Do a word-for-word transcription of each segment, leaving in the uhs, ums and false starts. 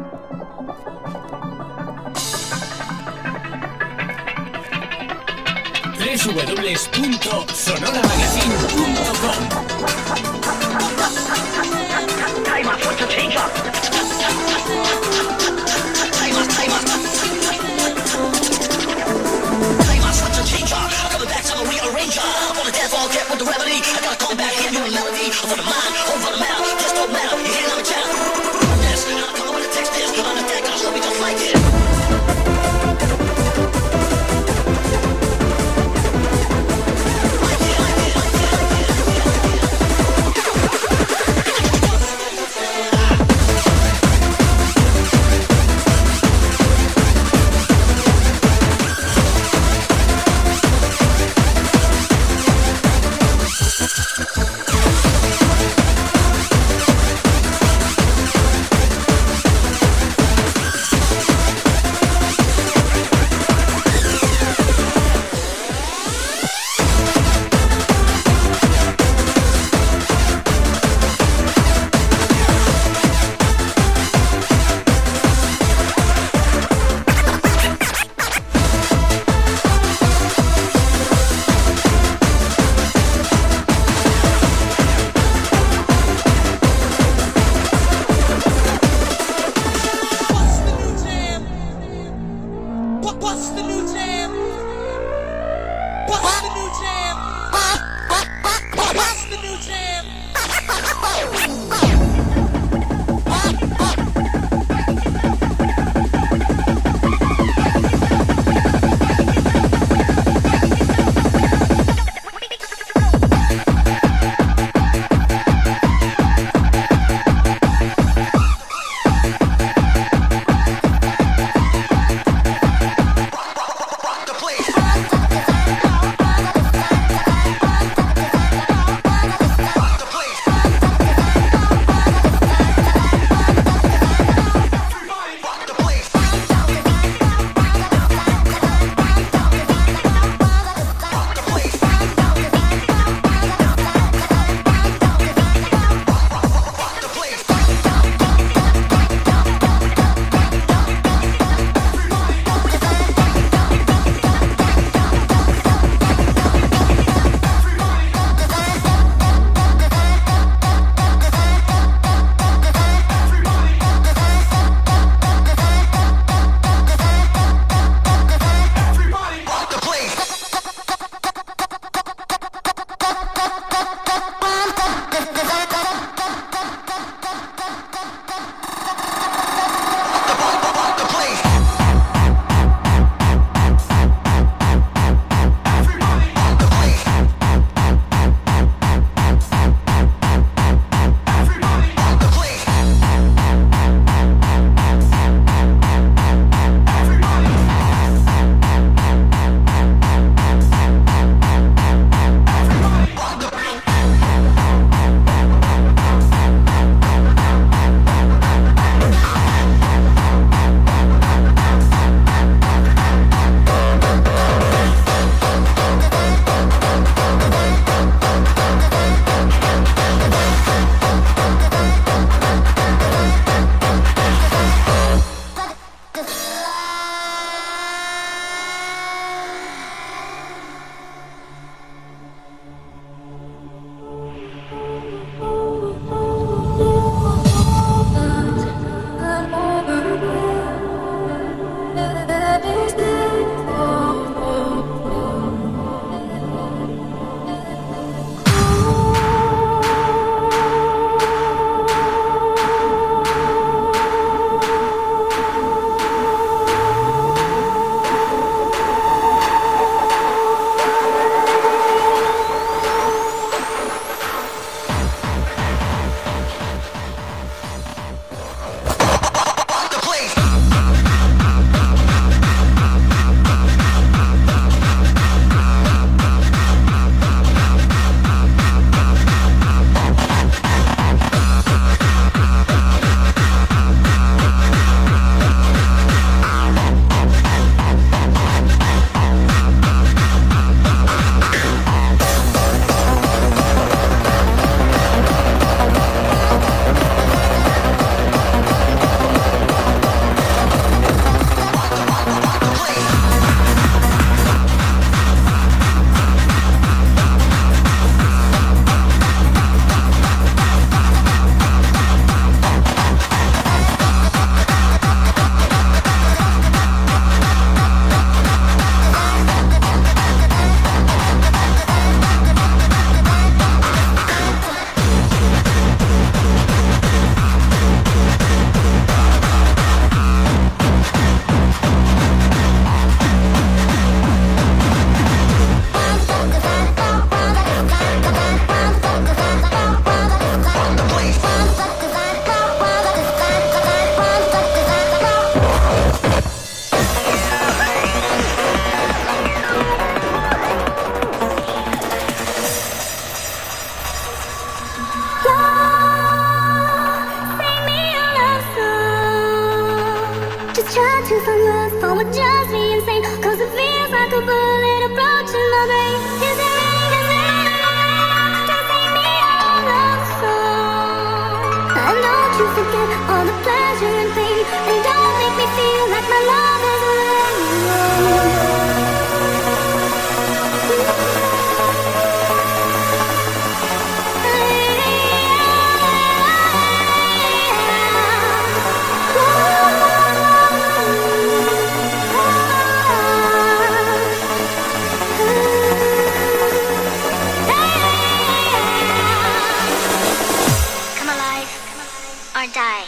w w w punto sonora magazine punto com. Time out for the change up. Time out, time out. Time out for the change up. Coming back to the rearranger. On the dance floor, get with the remedy. I gotta come back here, new melody. For the mind, over the matter. Just don't matter. You hear me chat? This, I'm coming with a text this. I'm on the deck, I'll show me just like this. just try to find words for what drives me insane. Cause it feels like a bullet approaching my brain. Is it really, is it really to see me all alone? And don't you forget all the pleasure and pain, and don't make me feel like my love is alone. Or die.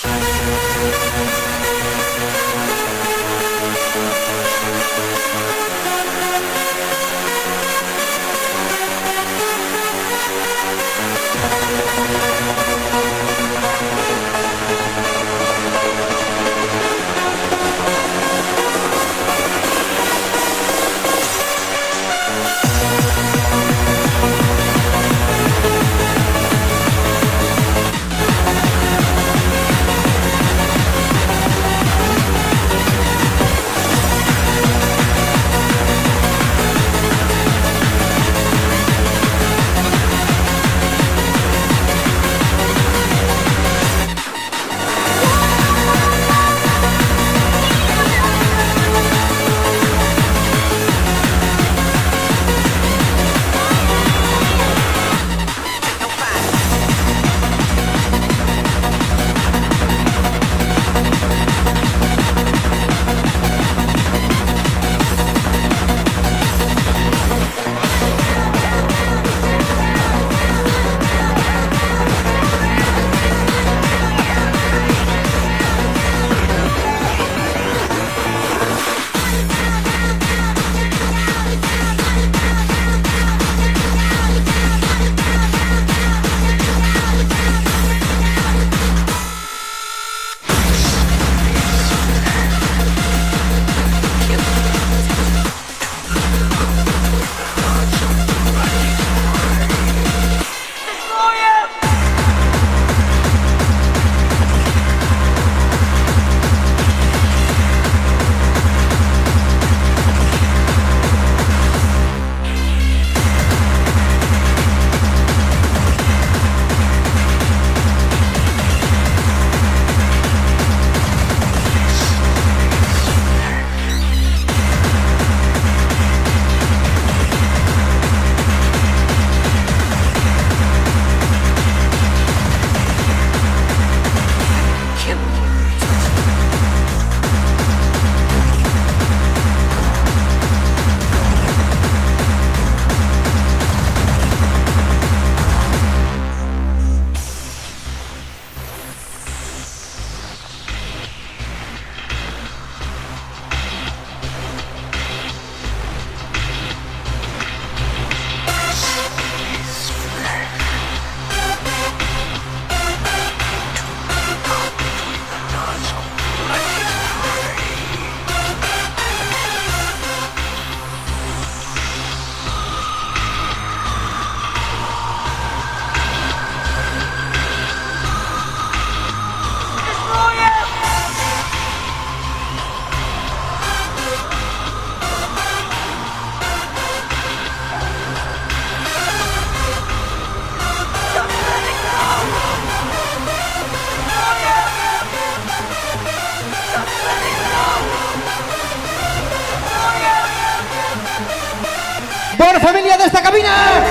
Bona família des de cabina!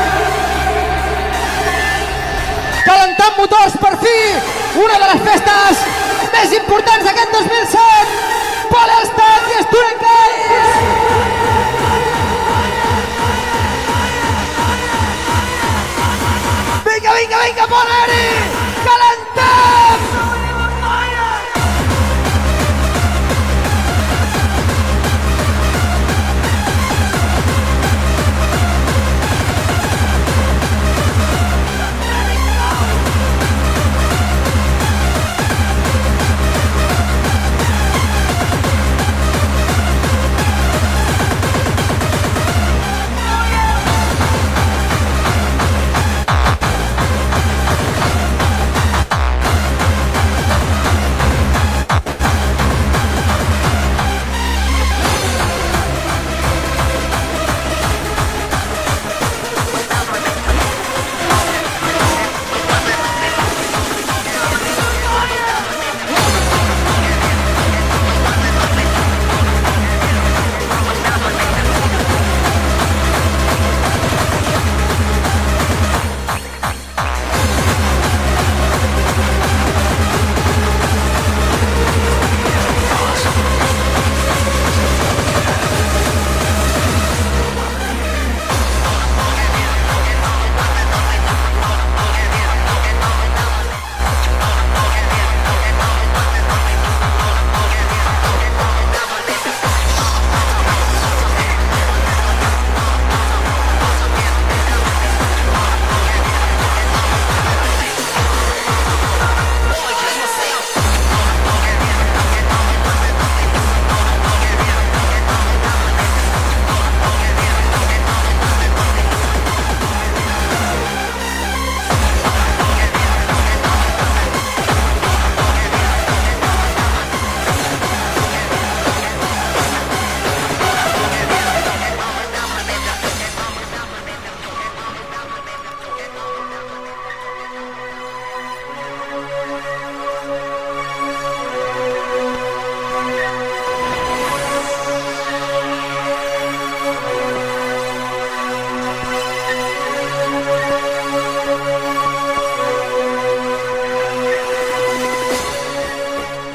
Calentant motors per fi! Una de les festes més importants d'aquest dos mil set! Polestat i Student Guys! Vinga, vinga, vinga, bona-hi! Calentem!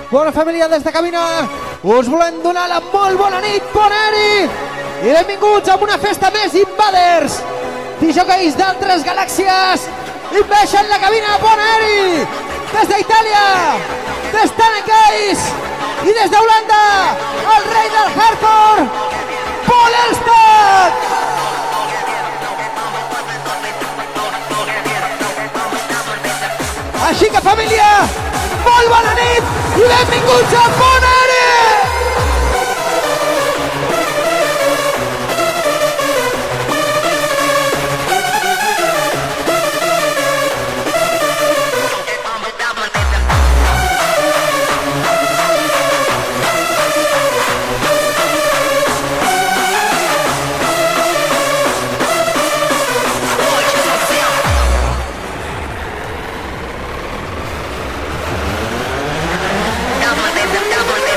Bona família des de cabina, us volem donar la molt bona nit, Poneri! I benvinguts a una festa més Invaders! Disjockeys d'altres galàxies inveixen la cabina Poneri! Des d'Itàlia, des d'Anekeis i des d'Holanda, el rei del hardcore, Paul Elstad! Així que família, molt bona nit i benvinguts a Poneri! Double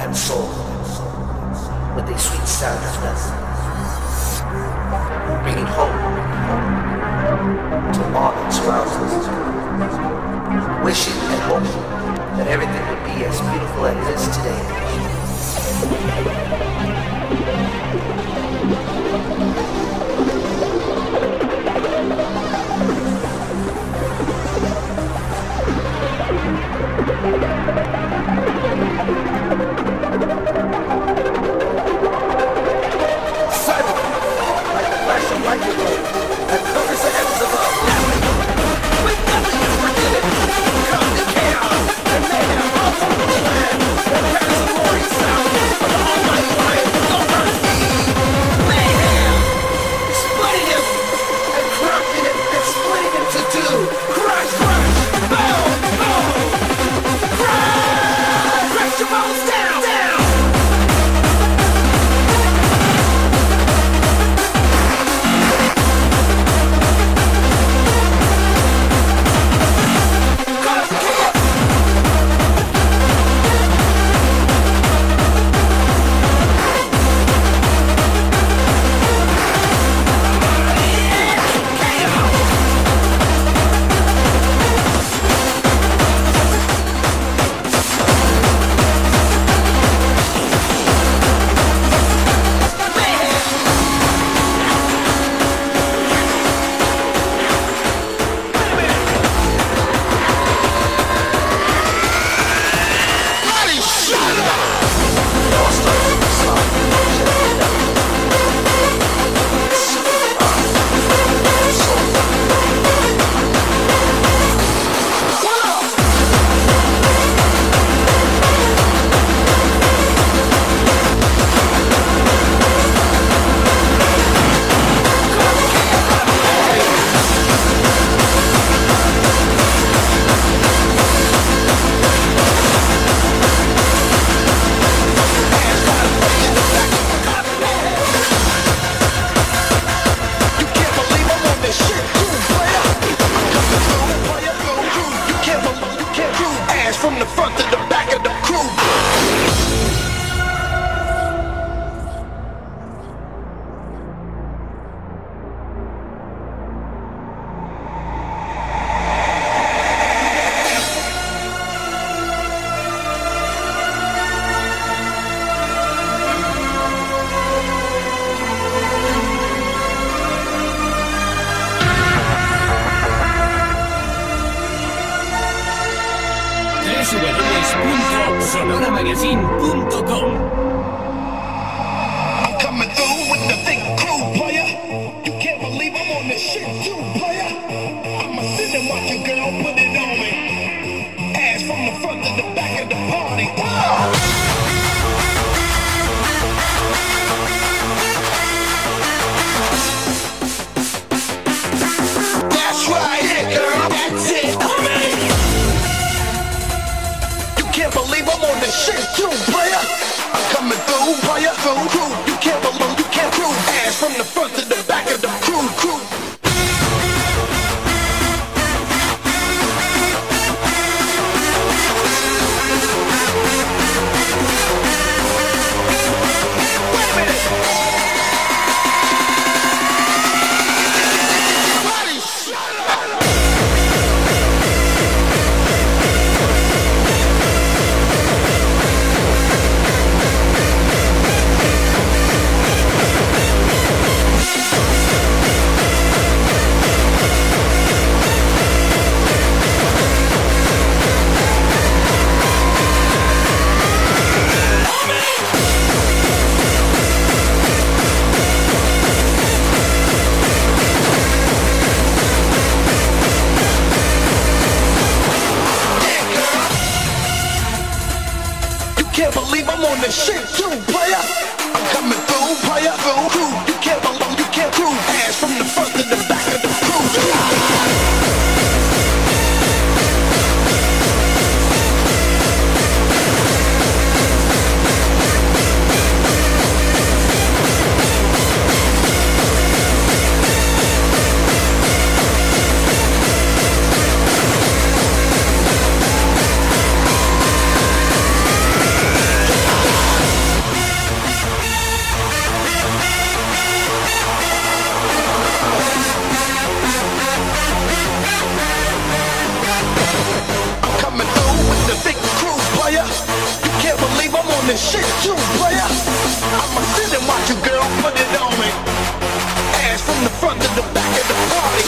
and soul with the sweet sound of love, bringing hope to all that surrounds us, wishing and hoping that everything would be as beautiful as it is today. Silent, like the flash of lightning that covers the heavens above. With nothing is forgiven, comes chaos and mayhem all over the land. There carries a roaring sound of the almighty lion over the sea. Mayhem, splitting him and cracking it and splitting into two. Crash, crash, boom, boom. Crash, crash your bones down, down. w w w punto sonora magazine punto com. I'm coming through with the big crew, player. You can't believe I'm on this shit too, player. I'ma sit and watch your girl put it on me. Ass from the front to the back of the party. That's right, yeah, girl. That's it, man. You can't believe I'm on this shit too, player. I'm coming through, player, through, through. You can't believe, you can't prove. Ass from the front to the back of the crew, crew. Wait a minute. Buddy, shut up. Can't believe I'm on this shit too, player. I'm coming through, player, through, through. You can't believe, you can't prove. Ass from the front to the back of the crew. too, player. I'ma sit and watch your girl put it on me. Ass from the front to the back of the party.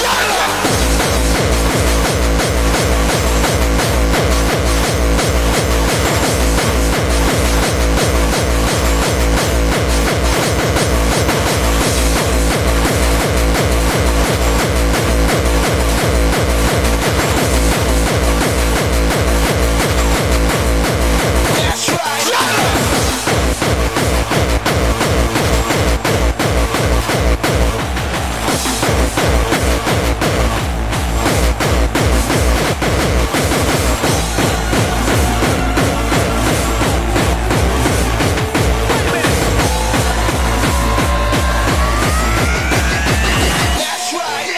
That's right. That's right.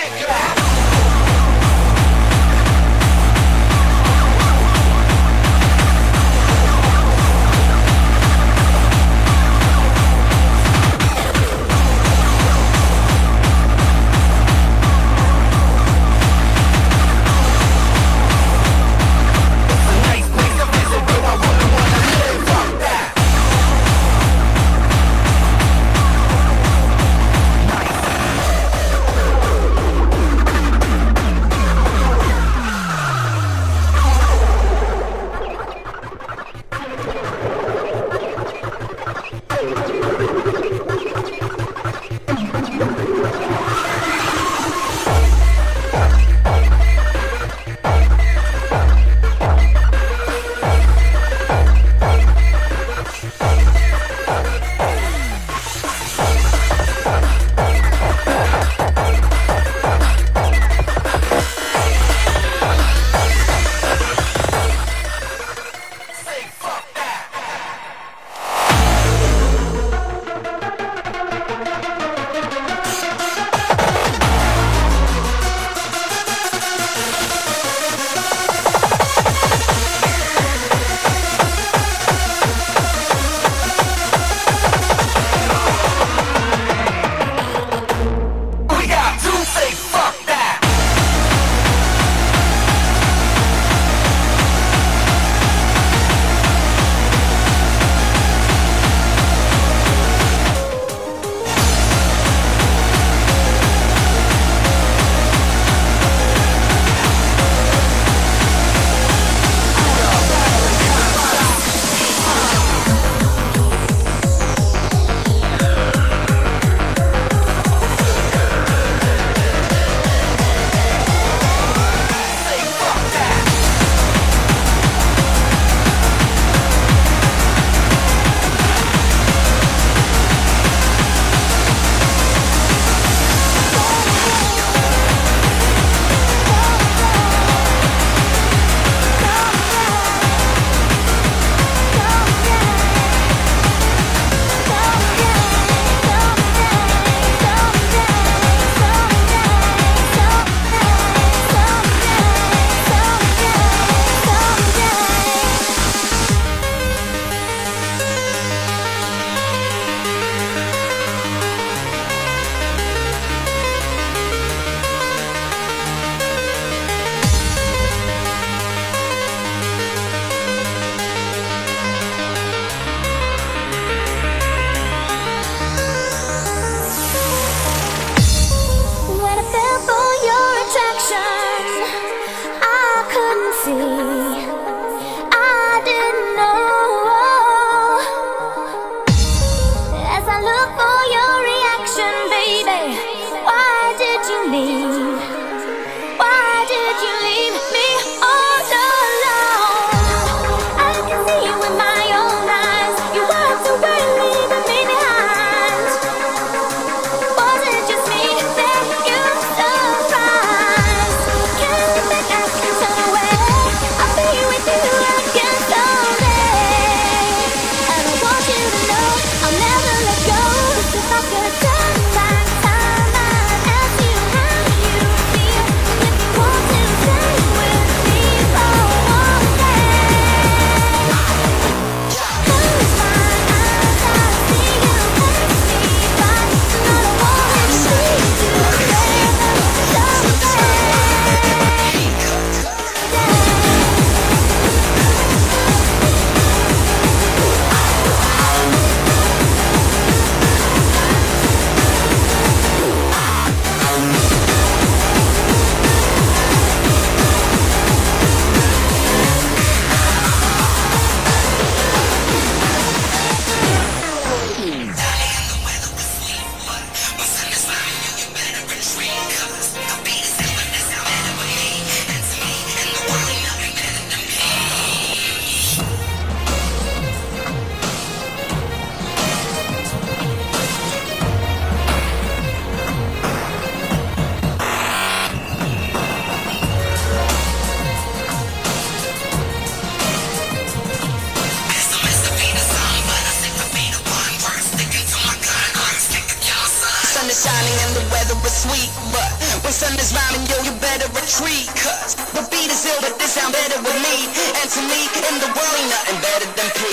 is sweet, but when sun is rhyming, yo, you better retreat. Cause the beat is ill, but this sound better with me. And to me, in the world ain't nothing better than P.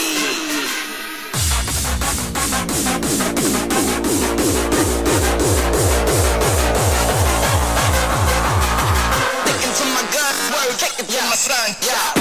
Sticking to my gun, word, take it to my son, yeah.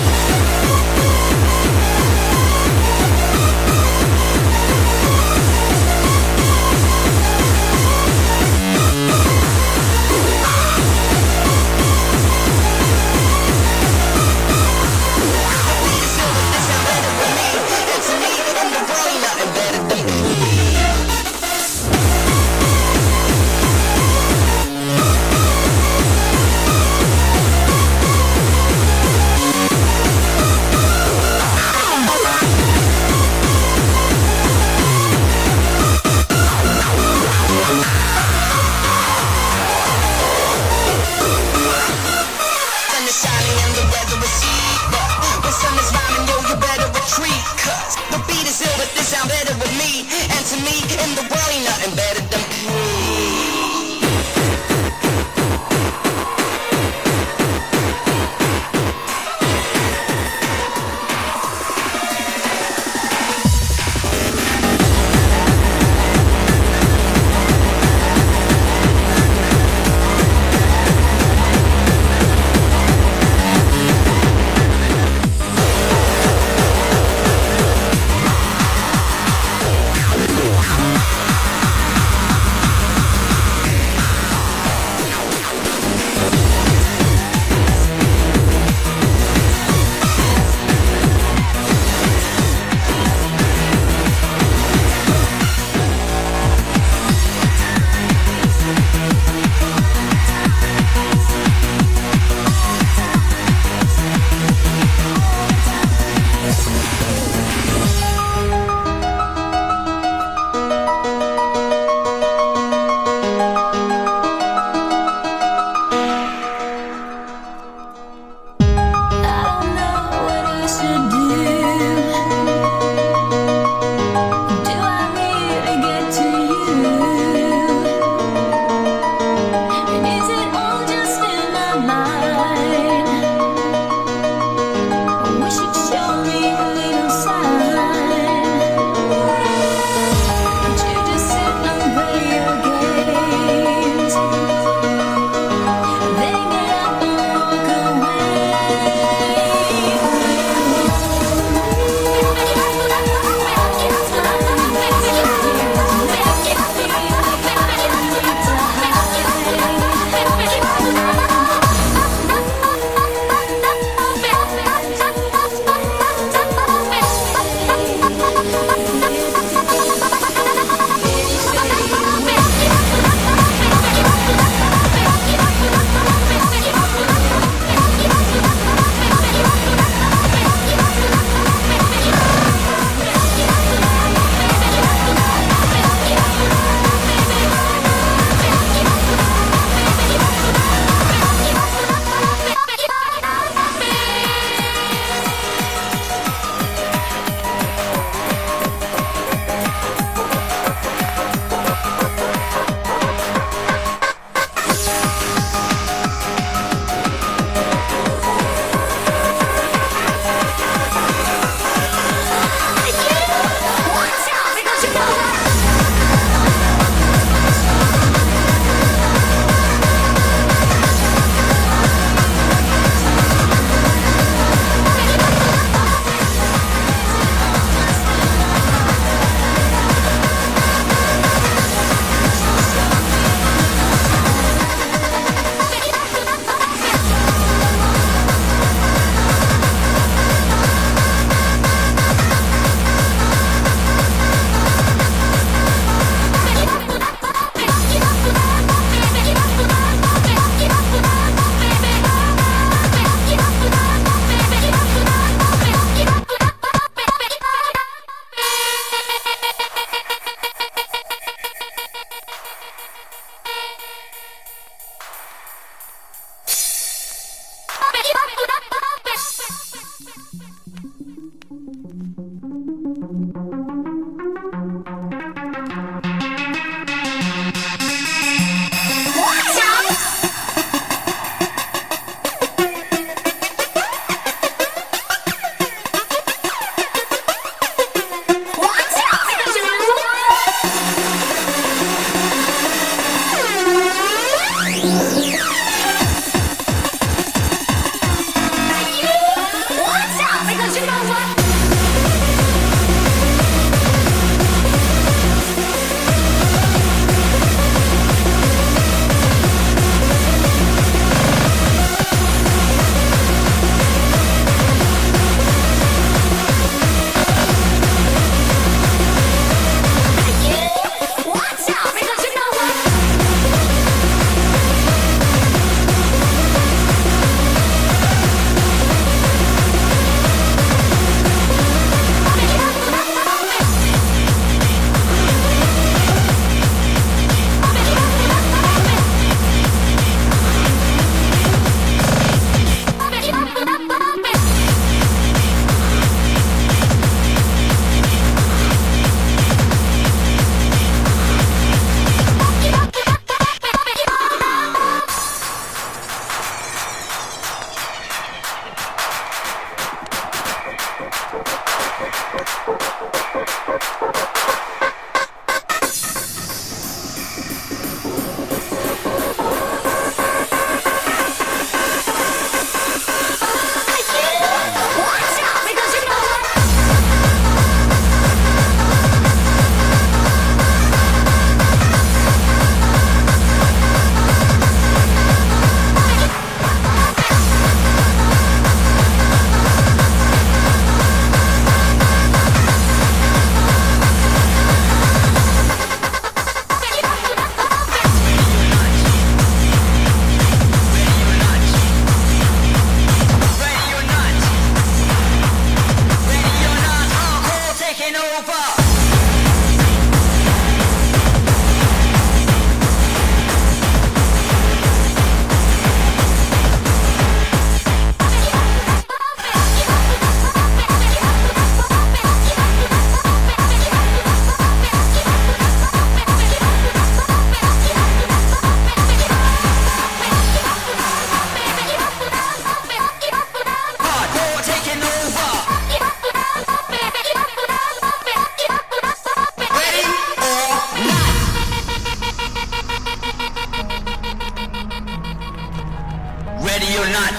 not.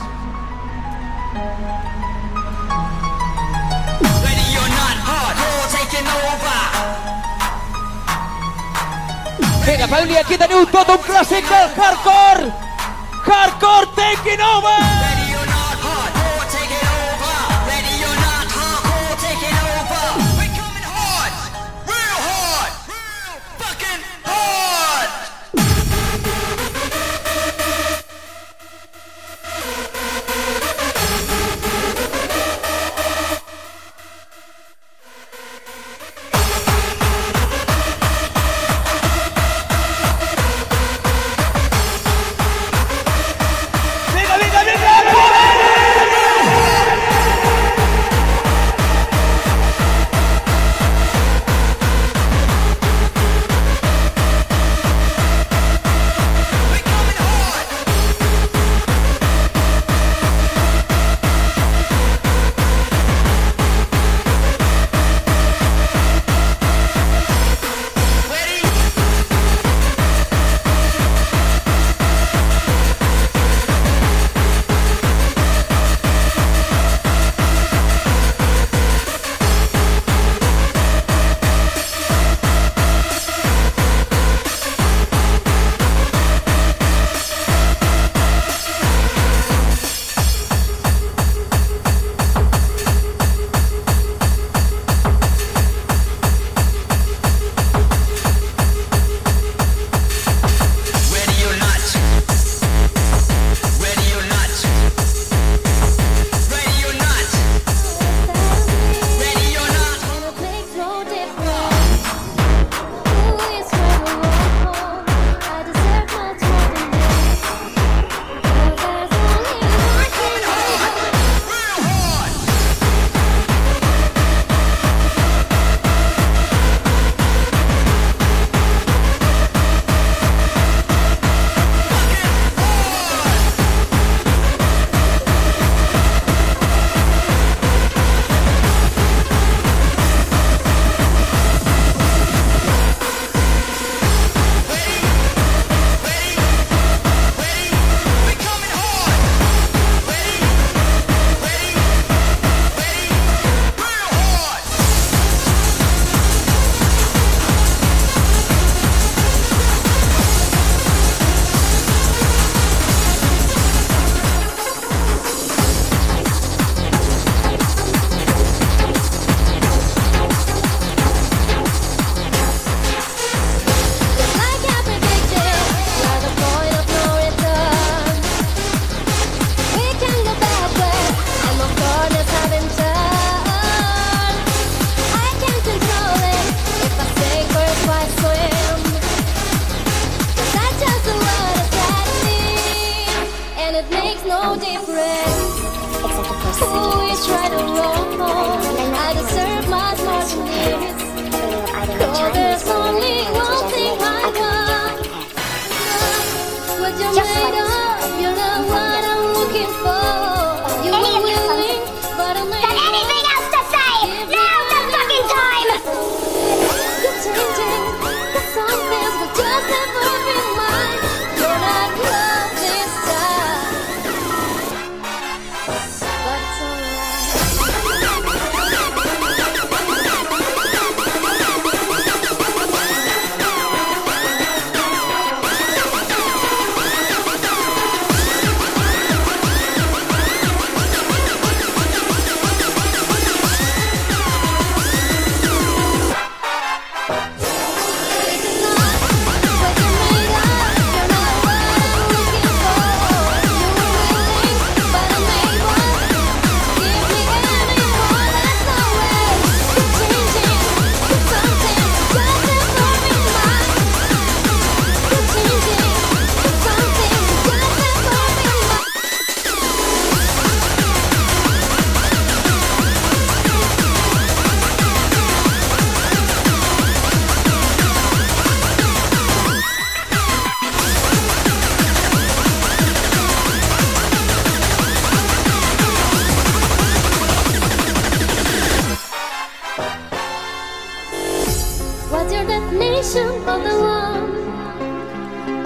Ready or not, hardcore taking over. Vinga, família, aquí teniu tot un clàssic del hardcore! Hardcore taking over! Ready or not, hardcore taking over. Ready or not, hardcore taking over. We're coming hard, real hard, real fucking hard. Vinga, vinga, vinga! We're coming hard. Ready? Ready or not. Ready or not. Ready or not. Ready or not. And it makes no difference who is right or wrong. I deserve much more than this. 'Cause there's only one thing I know. Real hard. Ready? Ready? We're coming hard. Ready? Ready? Ready? Real hard. Like I predicted, you're the point of no return. We can go backward, and my corners haven't turned. I can't control it if I sink or if I swim. 'Cause that's just the word of gravity, and it makes no difference who is right or wrong. I deserve much more than this. 'Cause there's only one thing I want. What you're made of, you're not what I'm looking for. You were willing, but I made Anything else to say? Now's the fucking time! You're changing, but some things will just never be mine. You're not love this time, but it's alright.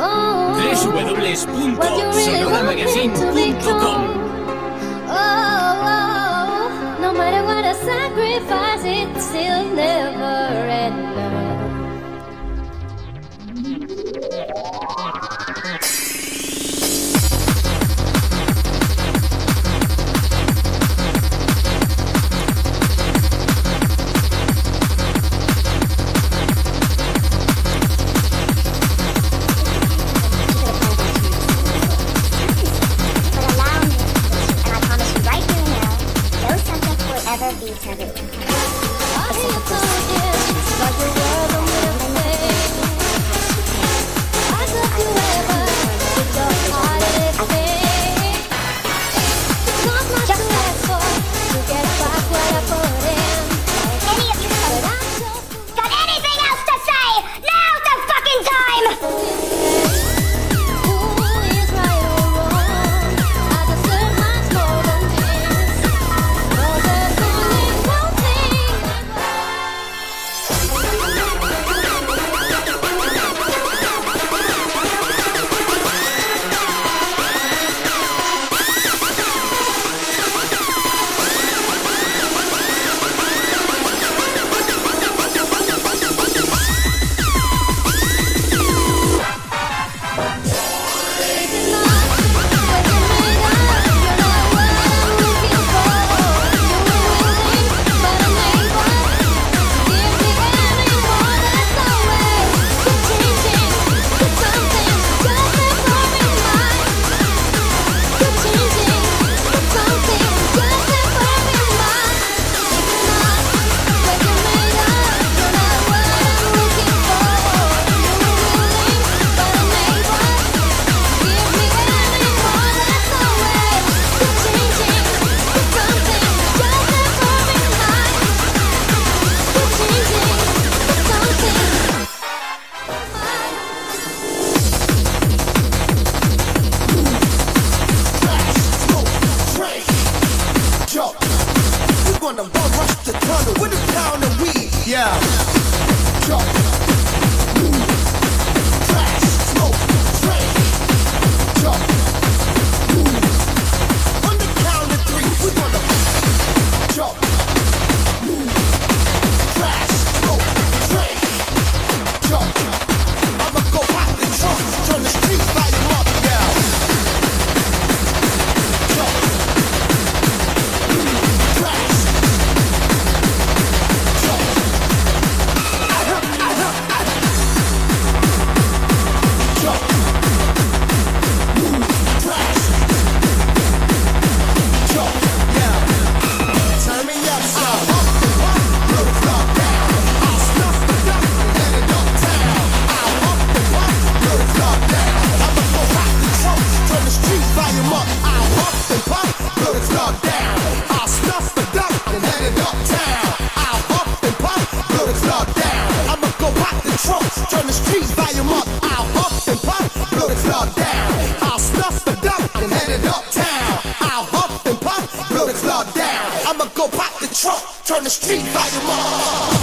w w w punto sonora magazine punto com. Oh, oh, no matter what I sacrifice, it's still never enough. Be tethered to time. I hear you talking, like the world don't live in. I love you ever, with your heart at stake. It's not much to ask for, to get back what I put in. Any of you But I'm so full got anything else to say? Now's the fucking time! who is right or wrong. I deserve much more than this. No, there's only one thing. We're gonna bum rush the tunnel with a pound of weed. Yeah. Jump. Move. Crash. Smoke. Drink. Jump. Move. On the count of three, we're gonna jump. Move. Crash. Smoke. Drink. Jump. I'ma go hot the trunk. Turn the streets light 'em up. Yeah. Jump. Crash. Turn the streets volume up, I'll up and pop, blow the club down. I'll snuff the duck and head it uptown. I'll up and pop, blow the club down. I'ma go pop the trunk, turn the street volume up.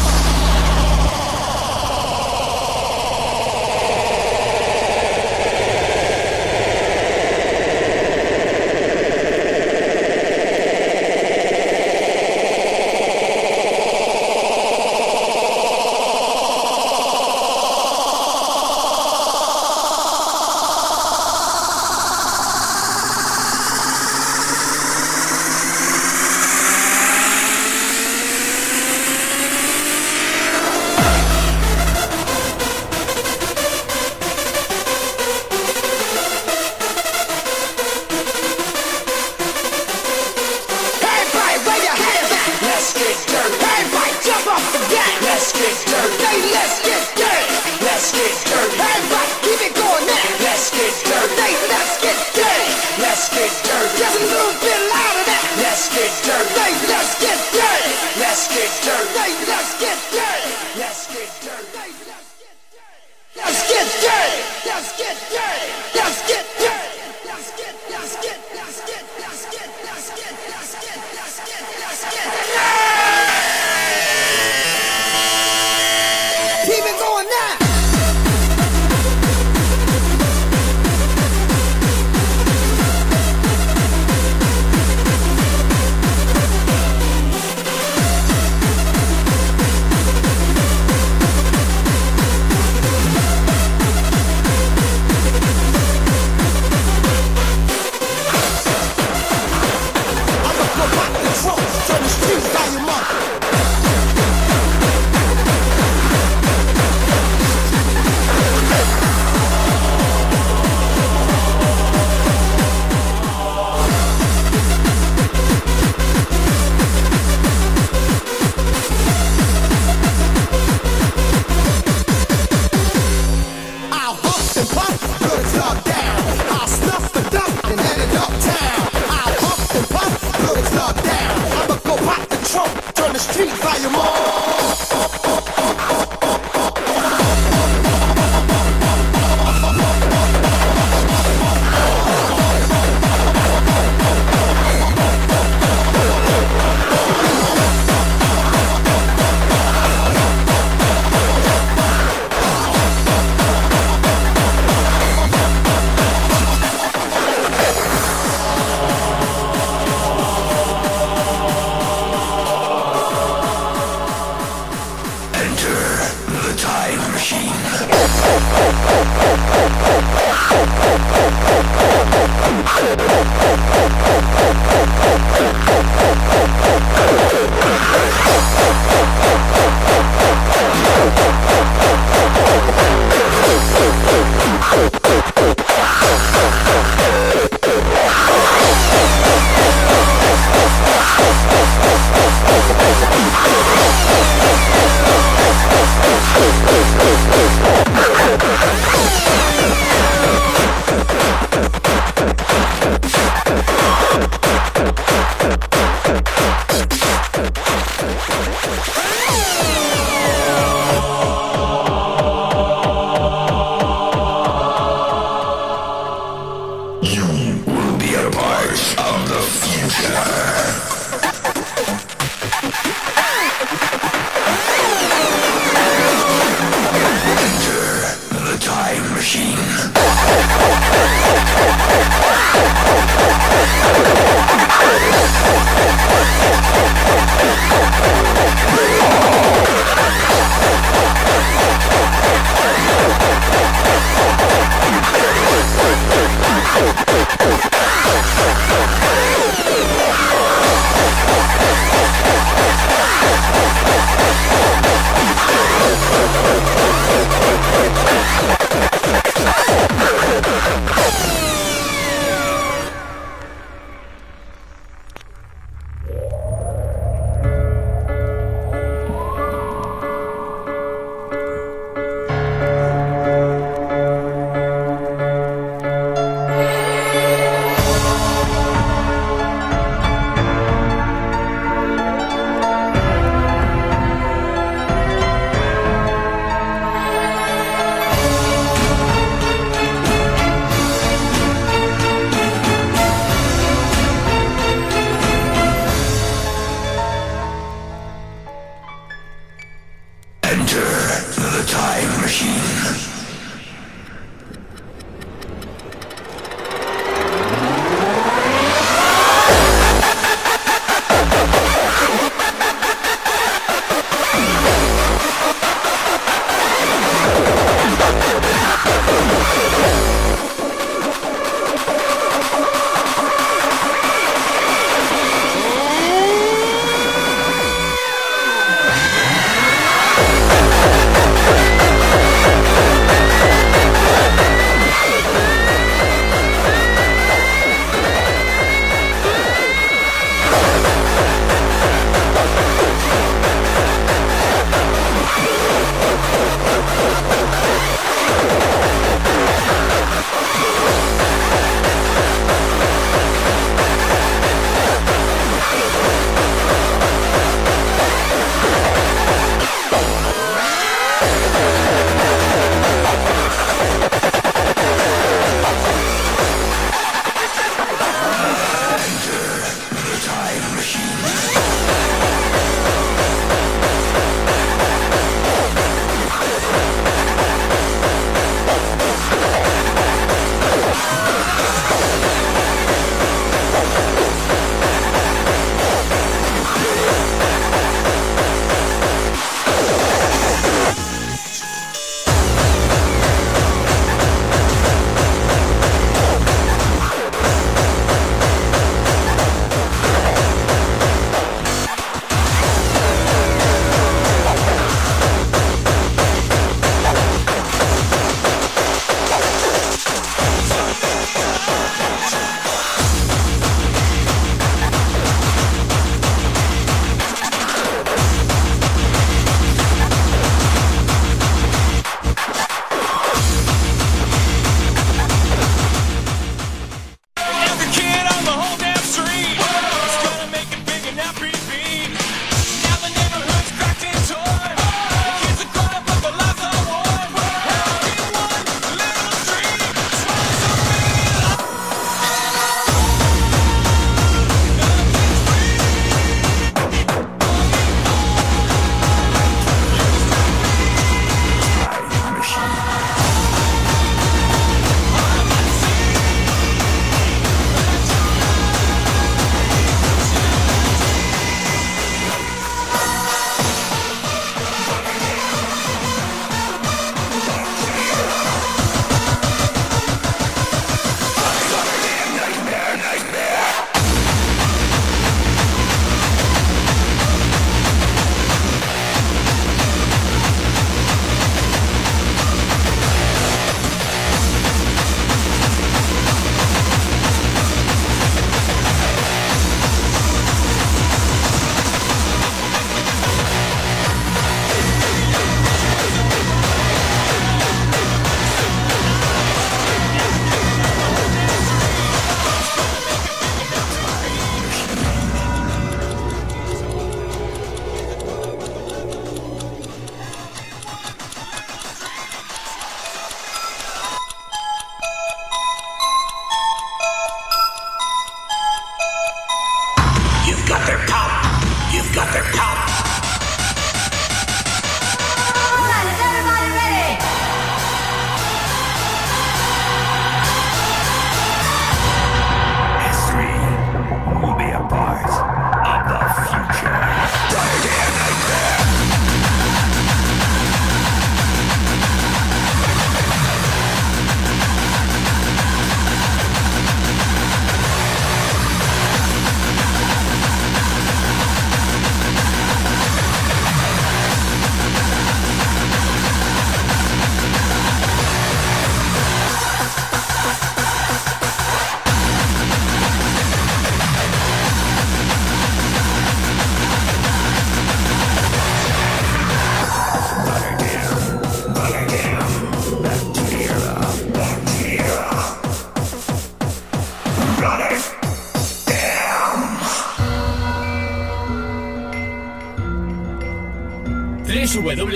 Keep it going now.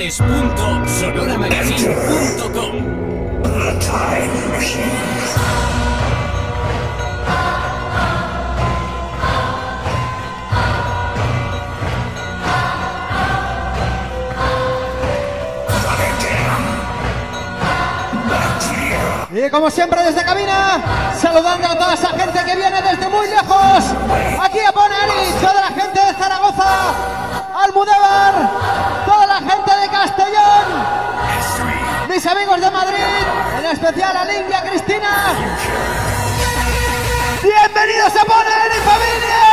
w punto sonora magazine punto com. Y como siempre desde cabina, saludando a toda esa gente que viene desde muy lejos, aquí a Poneri, toda la gente de Zaragoza, Almudévar, toda la gente de Castellón, mis amigos de Madrid, en especial a Lidia Cristina. ¡Bienvenidos a Poneri, familia!